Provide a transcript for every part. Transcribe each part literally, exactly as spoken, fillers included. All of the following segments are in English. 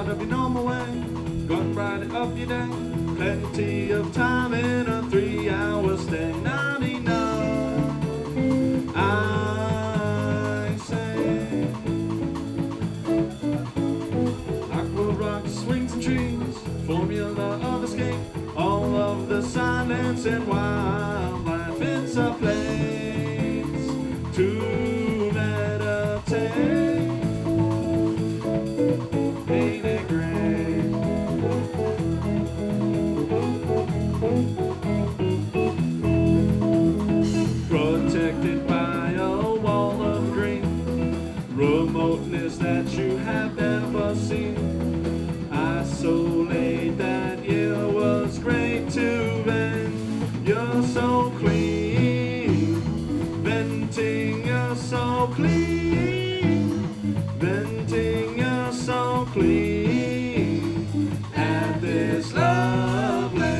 of your normal way. Go and brighten up your day. Plenty of time in a three-hour stay. ninety-nine, I say. Aqua rocks, swings and trees, formula of escape. All of the silence and wildlife. It's a place to meditate. Ain't it great? Protected by a wall of green, remoteness that you have never seen. Isolate that year was great to vent. You're so clean, venting, you're so clean, venting, you're so clean at this lovely.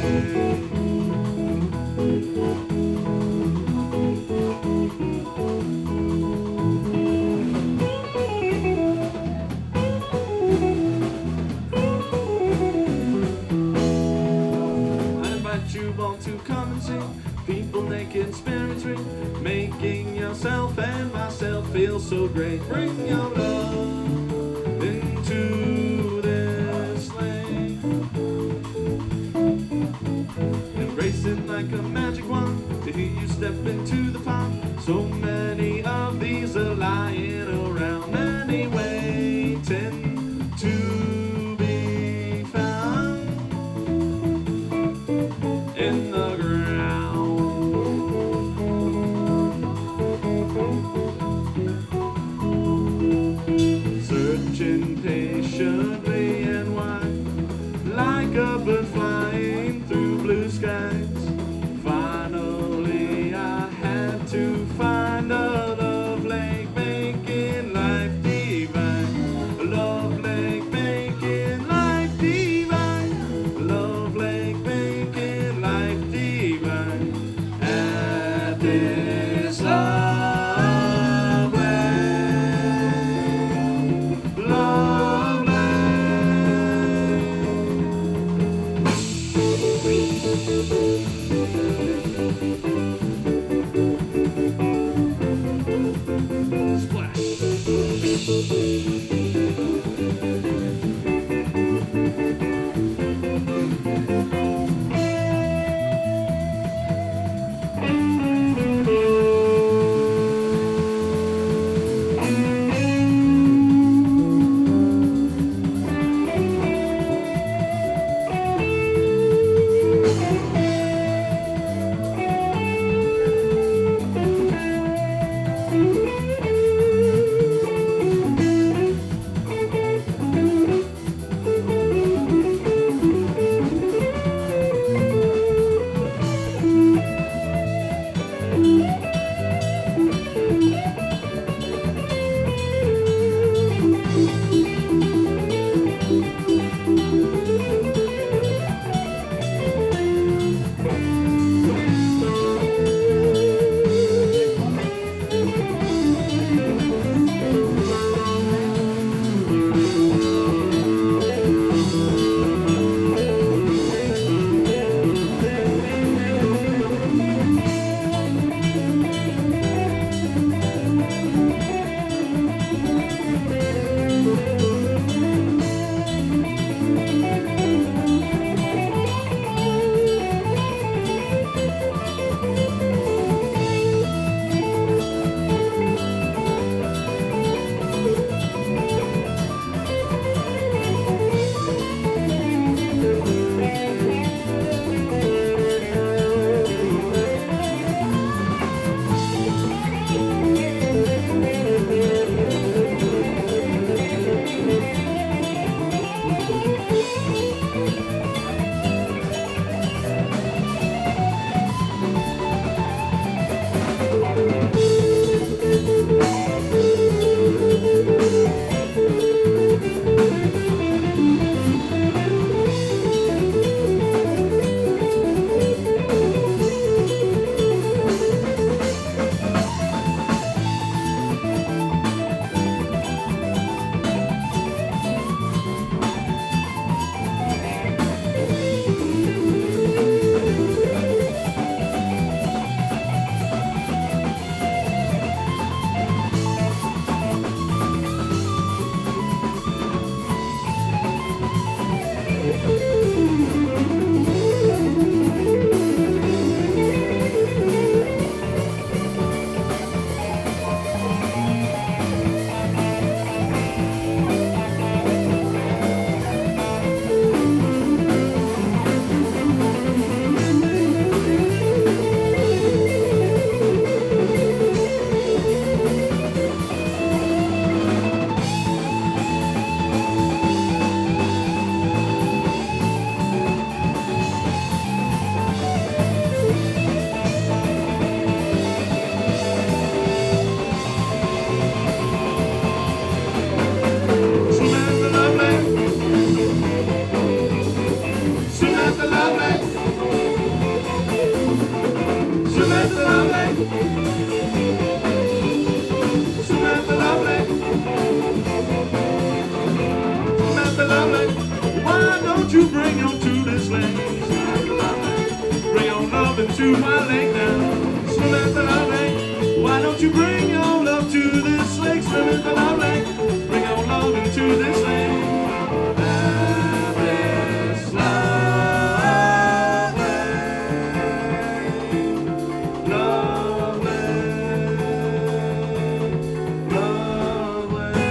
You want to come and see people naked, spirits free, making yourself and myself feel so great. Bring your love into this lane. Embrace it like a magic wand to hear you step into the pond. So many of these are lying around anyway, waiting to be found in the ground. Searching patiently and wide, like a bird flying through blue skies. Finally I had to find a love lake making life divine. A love lake making life divine. A love lake making life divine. At this love lake, love lake. Splash. Samantha Lovely, Samantha Lovely, why don't you bring your to this lake? Bring your love into my lake now. Samantha Lovely, why don't you bring your love to this lake? Samantha Lovely, bring your love into this lake. Alice Lovely, Lovely, Lovely.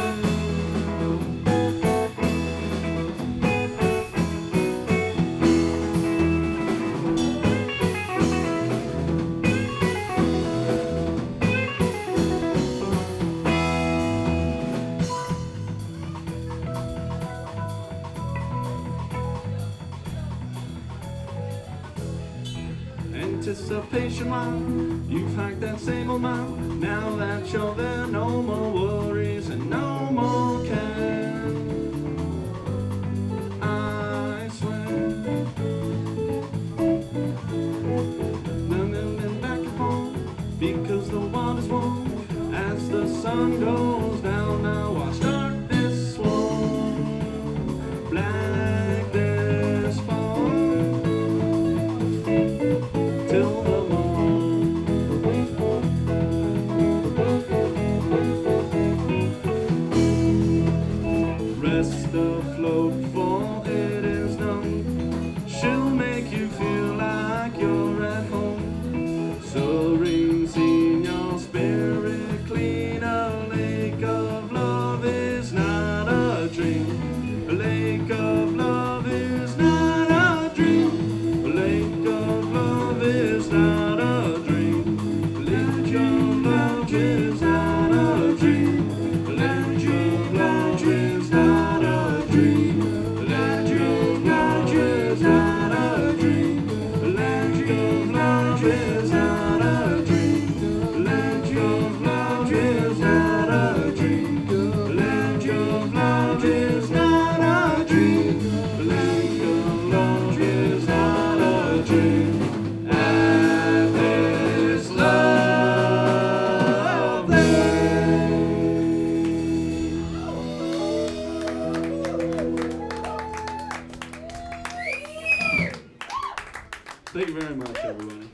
Anticipation mile, you've hiked that same old mile. Now that you're there, no more worries and no more care. I swear. Then then back and forth, because the water's warm. As the sun goes down, now I start this swarm. Black this fall. Till the morn. Rest afloat, for it is done. She'll make you feel like you're at home. Soaring, seeing your spirit clean. A lake of love is not a dream. A lake of love is not a dream. A lake of love is not a dream. A lake of love is not a dream. A lake of love is not a dream. A lake of love is not a dream. A lake of love is not a dream. A lake of love is not a dream. A lake of love is not a dream. A lake of love is not a dream. Alice Lovely. Thank you very much, everybody.